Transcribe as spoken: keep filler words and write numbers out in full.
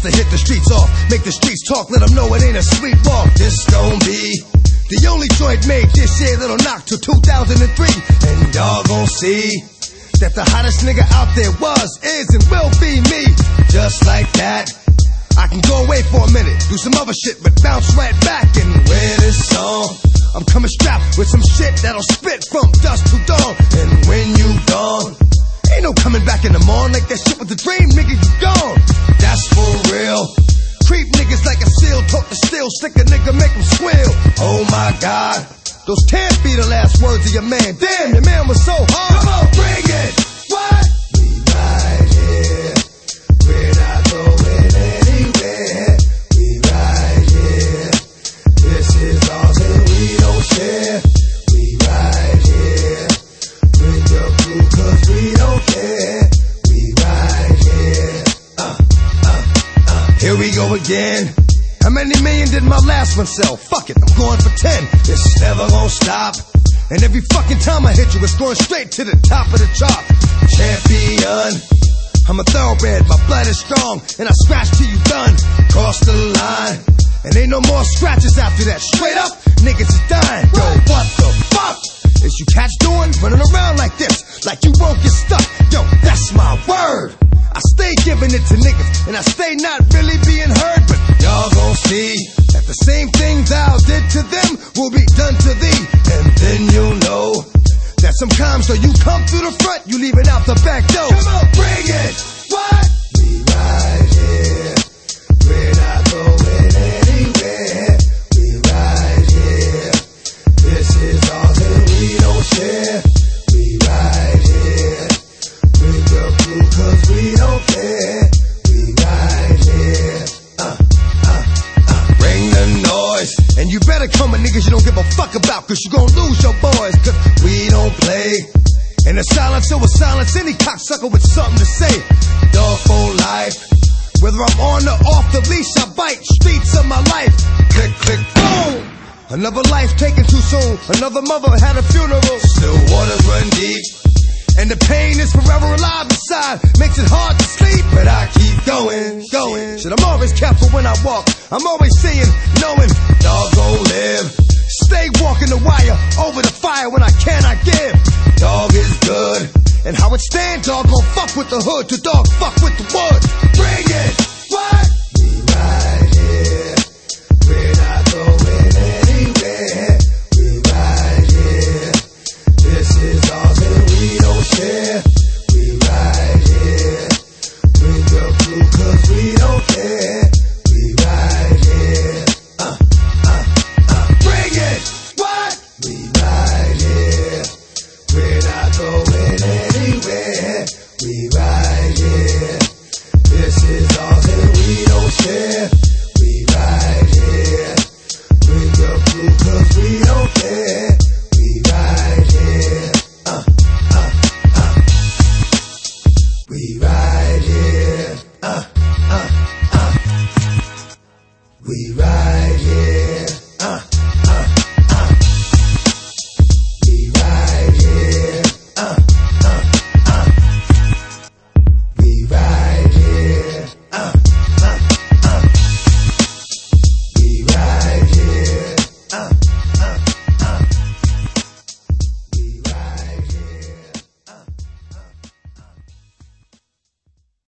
to hit the streets off, make the streets talk, let them know it ain't a sweet walk. This gon' be the only joint made this year that'll knock till two thousand three. And y'all gon' see that the hottest nigga out there was, is, and will be me. Just like that, I can go away for a minute, do some other shit, but bounce right back and wear this song. I'm coming strapped with some shit that'll spit from dusk to dawn. And when you gone, ain't no coming back in the morning. Like that shit with the dream, nigga, you gone. That's for real. Creep niggas like a seal, talk to steel, stick a nigga, make him squeal. Oh my God, those can't be the last words of your man. Damn, your man was so hard. Come on, bring it. What? We right here, we're not going anywhere. We right here, this is ours and we don't share. We right here, bring your crew cause we don't care. We right here, uh, uh, uh. Here we go again. How many million did my last one sell? Fuck it, I'm going for ten. It's never gonna stop. And every fucking time I hit you, it's going straight to the top of the chart. Champion, I'm a thoroughbred, my blood is strong, and I scratch till you done. Cross the line, and ain't no more scratches after that. Straight up, niggas is dying. Yo, what the fuck is you cats doing? Running around like this, like you won't get stuck. Yo, that's my word. I stay giving it to niggas, and I stay not really being heard. But y'all gon' see that the same things thou did to them will be done to thee. And then you'll know that sometimes though you come through the front, you leave it out the back door. Come on, bring it. What? We right here, we're not going anywhere. We right here, this is ours and we don't share. We right here, bring your crew cause we don't care. We right here, uh, uh, uh. Bring the noise, and you better come with niggas you don't give a fuck about, cause you gon' lose your boys, cause we don't play. In the silence, it will silence any cocksucker with something to say. Dog for life, whether I'm on or off the leash, I bite. Streets of my life, click, click, boom. Another life taken too soon, another mother had a funeral. Still waters run deep, and the pain is forever alive inside. Makes it hard to sleep, but I keep going, going. Shit, I'm always careful when I walk, I'm always seeing, knowing, dog gon' live. Stay walking the wire, over the fire when I cannot give. Dog is good, and how it stand, dog gon' fuck with the hood, the dog fuck with the wood. Bring it, what? We right here, we're not going anywhere. We right here, this is ours and we don't share. We right here, bring your crew cause we don't care. We right here, uh, uh, uh. Bring it, what? We right here, we're not going anywhere. We right here, this is ours and we don't share. We right here, bring your crew cause we don't care. We right here, uh, uh, uh. We right here, uh, uh, uh. We right